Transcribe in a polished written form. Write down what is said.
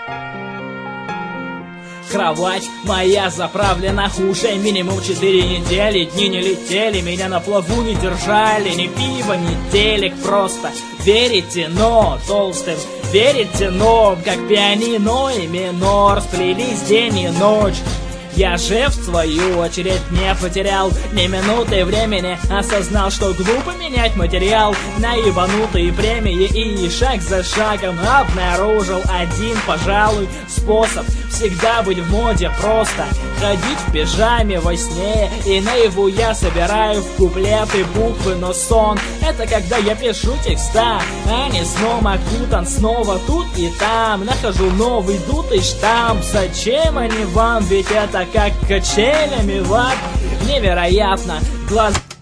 Кровать моя заправлена уже минимум 4 недели. Дни не летели, меня на плаву не держали. Ни пиво, ни телек, просто верите, но толстым. Верите, но как пианино и минор сплелись день и ночь. Я же, в свою очередь, не потерял ни минуты времени. Осознал, что глупо менять материал на ебанутые премии. И шаг за шагом обнаружил один, пожалуй, способ всегда быть в моде. Просто ходить в пижаме во сне. И наяву я собираю в куплеты буквы. Но сон — это когда я пишу текста, а не сном окутан. Снова тут и там нахожу новый дутый штамп. Зачем они вам? Ведь это как качелями в ад. Невероятно, глаз...